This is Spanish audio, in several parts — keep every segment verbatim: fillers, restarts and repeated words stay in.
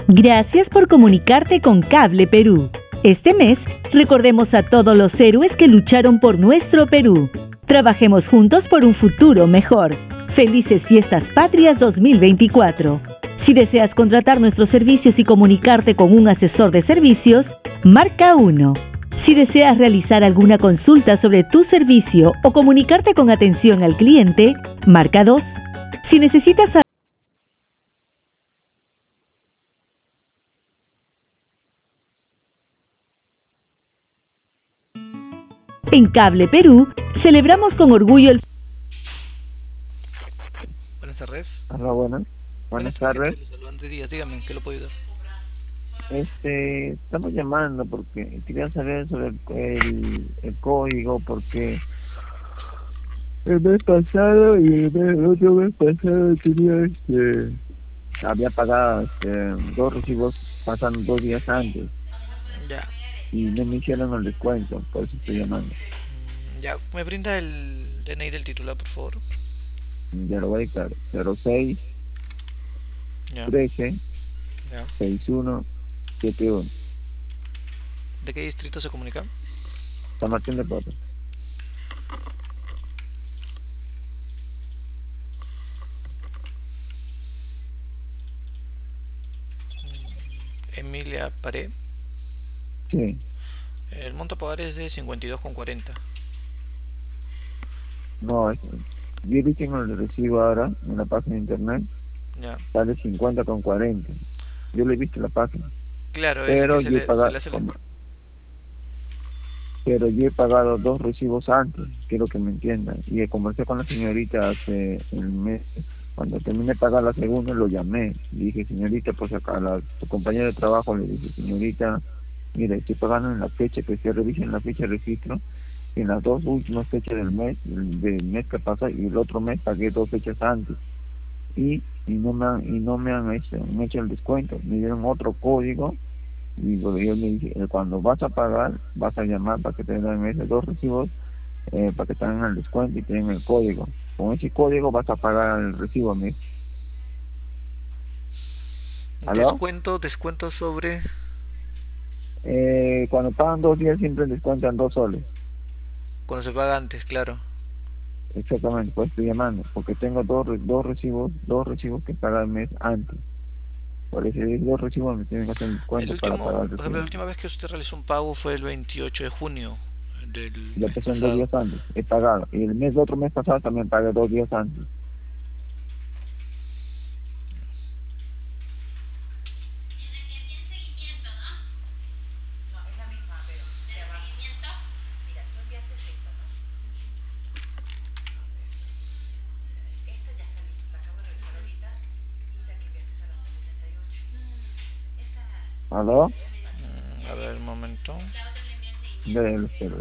Gracias por comunicarte con Cable Perú. Este mes, recordemos a todos los héroes que lucharon por nuestro Perú. Trabajemos juntos por un futuro mejor. Felices Fiestas Patrias dos mil veinticuatro. Si deseas contratar nuestros servicios y comunicarte con un asesor de servicios, marca uno. Si deseas realizar alguna consulta sobre tu servicio o comunicarte con atención al cliente, marca dos. Si necesitas En Cable Perú, celebramos con orgullo el... Buenas tardes. Hola, buenas. Buenas Buenas tardes, ¿qué tardes. tal? Les saludo Andrés Díaz. Dígame, ¿en qué lo puedo ayudar? Este, estamos llamando porque quería saber sobre el, el, el código, porque el mes pasado y el, mes- el otro mes pasado tenía este, había pagado este, dos recibos pasando dos días antes Ya. y no me hicieron el descuento, por eso estoy llamando. Mm, Ya, ¿me brinda el D N I del titular, por favor? Ya lo voy a dictar. cero seis Ya, trece ya. sesenta y uno setenta y uno. ¿De qué distrito se comunica? San Martín de Porres. Emilia Paré. Sí, El monto a pagar es de cincuenta y dos con cuarenta. no, es, yo vi que en el recibo ahora en la página de internet Ya. sale cincuenta con cuarenta. Yo le he visto la página, Claro, es que pero se yo he le, se le pagado, hace el... como- pero yo he pagado dos recibos antes, quiero que me entiendan. Y conversé con la señorita hace un mes, cuando terminé de pagar la segunda lo llamé. Le dije, señorita, pues acá a la su compañera de trabajo le dije, señorita, mire, estoy pagando en la fecha que se revisa en la fecha de registro. En las dos últimas fechas del mes, del del mes que pasa, y el otro mes pagué dos fechas antes. Y, y no me han, y no me han hecho, me han hecho el descuento, me dieron otro código. Y bueno, yo le dije, eh, cuando vas a pagar, vas a llamar para que te den esos dos recibos, eh, para que te den el descuento y te den el código. Con ese código vas a pagar el recibo, ¿me? ¿Aló? Descuento, descuento sobre... Eh, cuando pagan dos días siempre descuentan dos soles. Cuando se paga antes, claro. Exactamente, pues estoy llamando, porque tengo dos, re- dos recibos, dos recibos que pagar el mes antes. Por eso esos dos recibos me tienen que hacer el El descuento para último, pagar el por ejemplo, la recibo. última vez que usted realizó un pago fue el veintiocho de junio del Y lo mes pasé en dos pasado. días antes, he pagado. Y el mes, el otro mes pasado también pagué dos días antes. ¿Aló? Mm, a ver, un momento. Del cero.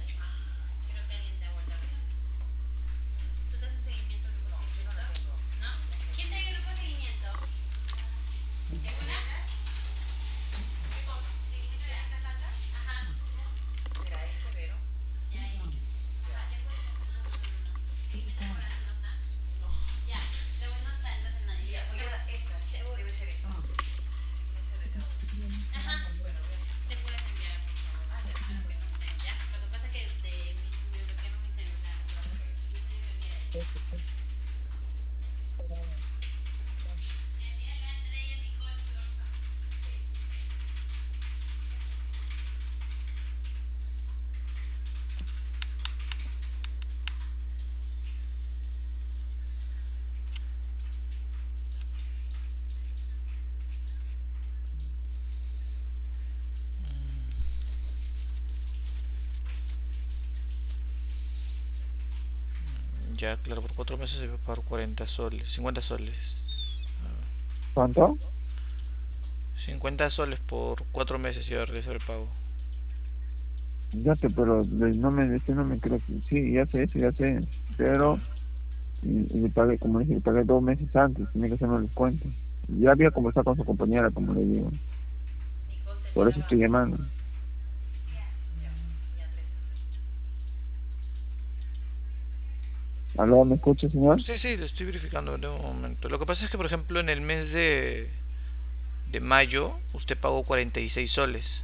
Ya, claro, por cuatro meses se va a pagar cuarenta soles, cincuenta soles. ¿Cuánto? cincuenta soles por cuatro meses iba a realizar el pago. Ya te, pero de- no me, este no me creo que, sí, ya sé eso, ya sé, Ya. pero y, y le pagué, como dije, le pagué dos meses antes, tiene que hacerme el descuento. Ya había conversado con su compañera, como le digo, por eso estoy llamando. ¿Aló, me escucha, señor? Sí, sí, lo estoy verificando en un momento. Lo que pasa es que, por ejemplo, en el mes de, de mayo, usted pagó cuarenta y seis soles.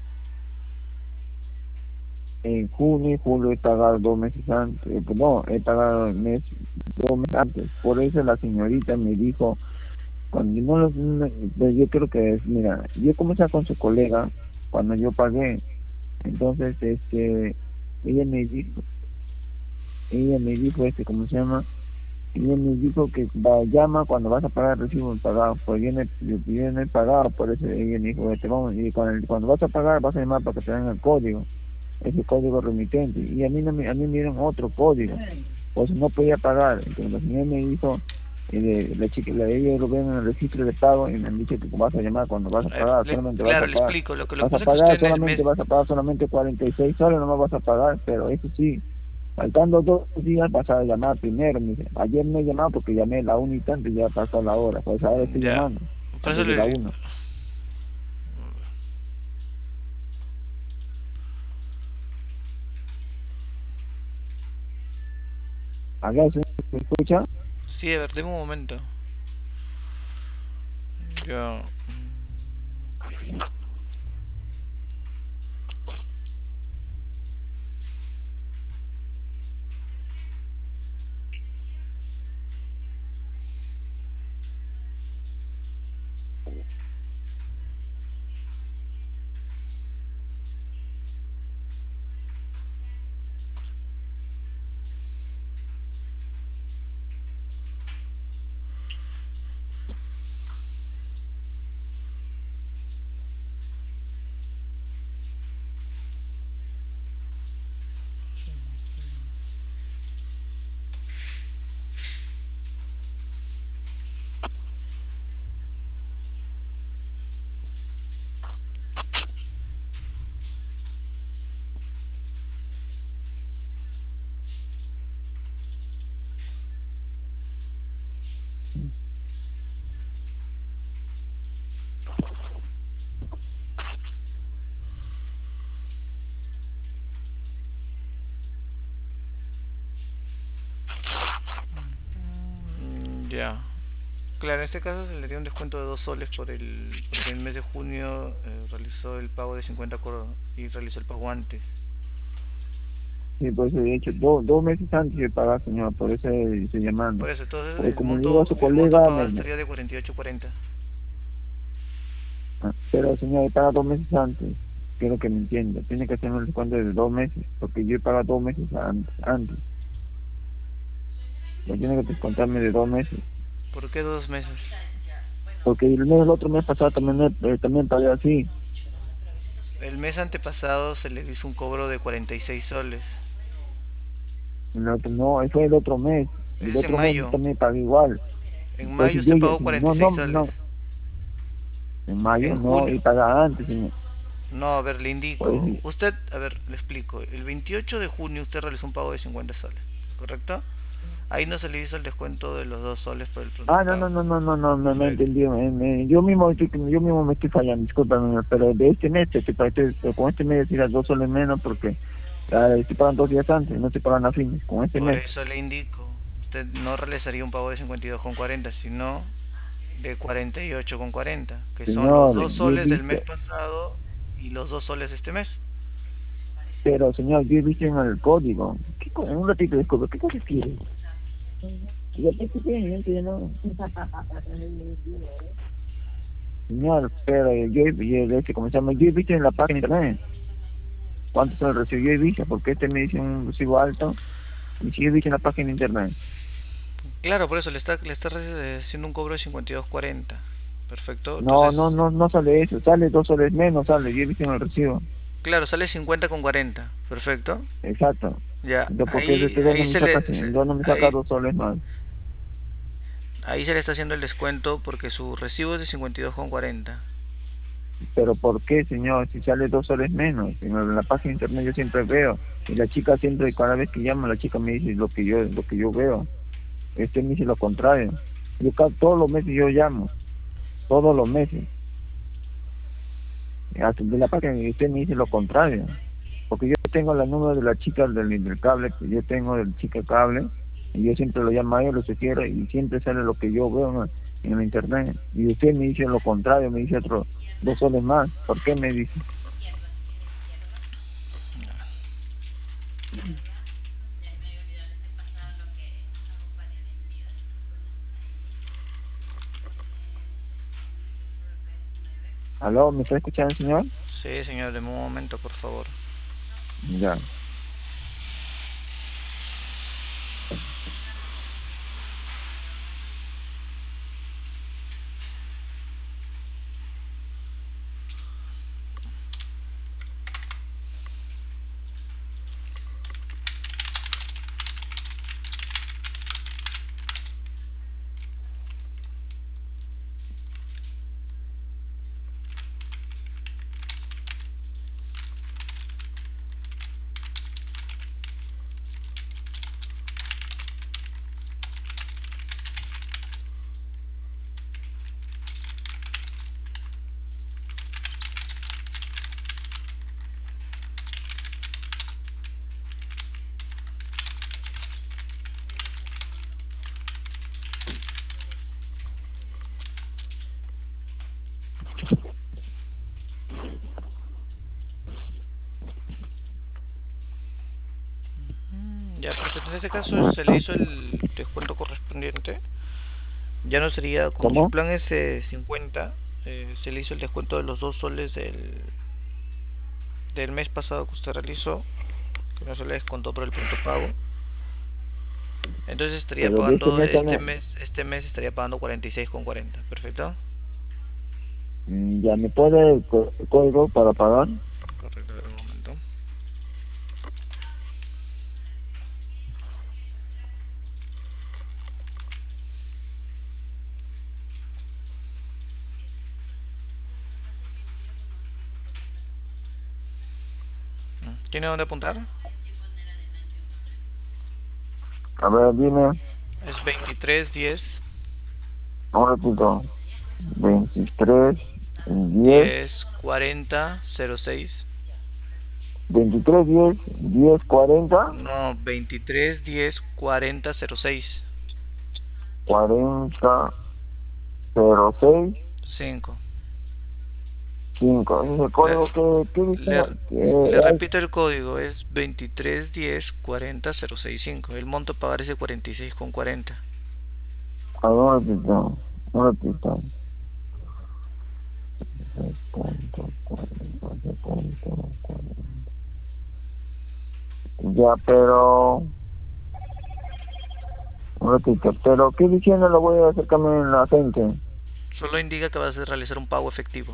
En junio y julio he pagado dos meses antes, eh, no, he pagado el mes, dos meses antes. Por eso la señorita me dijo, cuando no, lo- no- pues yo creo que es, mira, yo comencé con su colega cuando yo pagué, entonces este, ella me dijo, ella me dijo este, ¿cómo se llama? Ella me dijo que va, llama cuando vas a pagar el recibo pagado, pues viene, viene pagado, por eso ella me dijo, este, vamos, y cuando, cuando vas a pagar vas a llamar para que te den el código, ese código remitente, y a mí no me, a mí me dieron otro código, pues no podía pagar, entonces la señora me dijo, eh, la chica, la, ella lo ven en el registro de pago y me han dicho que vas a llamar cuando vas a A ver, pagar, le- solamente vas claro, a le pagar, explico. Lo que, lo que vas a pasa es que usted pagar en el solamente, mes... vas a pagar solamente cuarenta y seis soles, no me vas a pagar, pero eso sí, faltando dos días vas a llamar primero, me dice, ayer me he llamado porque llamé la una y tanto y ya pasó la hora, pues ahora estoy Ya, llamando, por eso antes de la le... una. ¿Aló, señor, me escucha? Sí, a ver, deme un momento. Ya... mm, Ya. Claro, en este caso se le dio un descuento de dos soles por el, porque en el mes de junio eh, realizó el pago de cincuenta cor- y realizó el pago antes. Sí, por eso he dicho, do- dos meses antes de pagar, señor, por eso estoy llamando. Por eso, entonces Porque el como le digo a monto, su el monto a colega, pagar me, me- estaría de cuarenta y ocho cuarenta. ah, pero señor, he pagado dos meses antes, quiero que me entienda, tiene que hacerme el descuento de dos meses, porque yo he pagado dos meses antes, antes, lo tiene que descontarme de dos meses, ¿Por qué dos meses? porque el, mes, el otro mes pasado también, eh, también pagué así, El mes antepasado se le hizo un cobro de cuarenta y seis soles. el otro, no, eso fue el otro mes, Ese el es en otro mes mayo. también pagué igual, En mayo entonces yo usted ya, pagó cuarenta y no, seis no, no, soles. en mayo En no, y junio... paga antes, señor, No, a ver, le pues indico. sí, Usted, a ver, le explico. El veintiocho de junio usted realizó un pago de cincuenta soles, ¿correcto? Ahí no se le hizo el descuento de los dos soles por el pronto ah, no, no, pago. no, no, no, no, no, no Perfecto. entendí. eh, me- yo mismo estoy, yo mismo me estoy fallando, discúlpame, pero de este mes, este, este, con este mes decir dos soles menos porque ah, estoy pagando dos días antes, no estoy pagando a fines, con este Por mes. eso le indico. Usted no realizaría un pago de cincuenta y dos con cuarenta, sino de cuarenta y ocho con cuarenta, que son los Señor, dos yo he soles del mes visto, pasado y los dos soles de este mes. pero señor, yo he visto en el código. ¿Qué co- en un ratito disculpe, ¿qué cosa quiere? Ya te escuché, ya te no. Señor, pero yo, he- yo, este, ¿cómo se llama? Yo he visto en la página de internet cuánto se recibió, yo he visto, porque este me dice un recibo alto, y sí he visto en la página de internet. Claro, por eso le está, le está eh, haciendo un cobro de cincuenta y dos cuarenta. Perfecto. No, no, Entonces, no, no sale eso, sale dos soles menos, sale, yo he visto en el recibo. claro, sale cincuenta con cuarenta. Perfecto. Exacto. Ya, Entonces, ¿por qué ahí, este dos no ahí me se saca, le, el se- dos no me saca ahí, dos soles más? ahí se le está haciendo el descuento porque su recibo es de cincuenta y dos con cuarenta. Pero ¿por qué, señor? Si sale dos soles menos, en la, en la página de internet yo siempre veo, y la chica siempre, cada vez que llama, la chica me dice lo que yo, lo que yo veo. Este me dice lo contrario. Yo ca- todos los meses yo llamo, todos los meses. Hasta de la página y usted me dice lo contrario. Porque yo tengo la número de la chica del, del cable, que yo tengo del chica cable, y yo siempre lo llamo a ellos, lo sugiero, y siempre sale lo que yo veo, ¿no? en el internet. Y usted me dice lo contrario, me dice otro dos soles más. ¿Por qué me dice? ¿Aló? ¿Me está escuchando, señor? Sí, señor, de un momento, por favor. Ya. Ya, perfecto. En este caso se le hizo el descuento correspondiente. Ya no sería, como su ¿Cómo? plan es eh, cincuenta, eh, se le hizo el descuento de los dos soles del, del mes pasado que usted realizó, que no se le descontó por el punto pago. Entonces estaría Pero de este pagando mes este también. mes, este mes estaría pagando cuarenta y seis con cuarenta. Perfecto. Mm, ¿Ya me puede el, co- el código para pagar? Correcto, a ver, un momento. Mm, ¿Tiene dónde apuntar? A ver, dime. Es veintitrés diez Un ratito. Veintitrés diez diez cuarenta cero seis. veintitrés diez diez cuarenta No, veintitrés diez cuarenta cero seis. cuarenta cero seis cinco. cinco. Ese es el Le, código que, que dice le, le que es. repito el código, es veintitrés diez cuarenta cero seis cinco. El monto a pagar es de cuarenta y seis con cuarenta. A ver, un ratito. Un ratito. Descuento, cuarenta, descuento, cuarenta. Ya, pero. Un ratito. Pero, ¿qué diciendo lo voy a acercarme en la gente? Solo indica que vas a realizar un pago efectivo.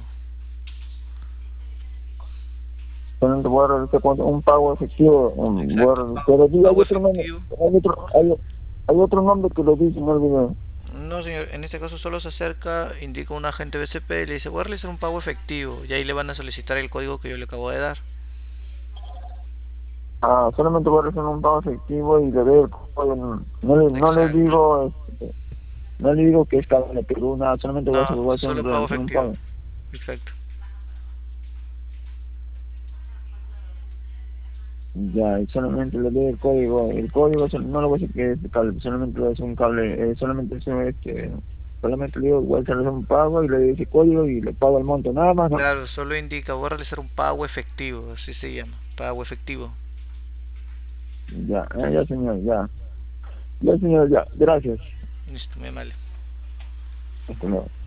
Solamente voy a realizar con un pago efectivo. um, voy a Exacto, realizar- pago, Pero sí, hay pago otro nombre. efectivo. Hay otro, hay, hay otro nombre que lo dice, no olvidé. No, señor, en este caso solo se acerca, indica un agente B C P y le dice, voy a realizar un pago efectivo. Y ahí le van a solicitar el código que yo le acabo de dar. Ah, solamente voy a realizar un pago efectivo y le doy el código. No le, no le Exacto. digo, este, no le digo que es cable Perú, nada, solamente voy a hacer, No, voy a hacer un, solo pago realizar un efectivo. pago. Exacto. Ya, y solamente le doy el código. El código sol- no lo voy a decir que es cable, solamente lo es un cable, eh, solamente eso es que, solamente le digo, voy a hacer un pago y le doy ese código y le pago el monto, nada más, ¿no? Claro, solo indica, voy a realizar un pago efectivo, así se llama, pago efectivo. Ya, ah, ya señor, ya. Ya señor, ya, gracias. Listo, muy amable. Hasta luego.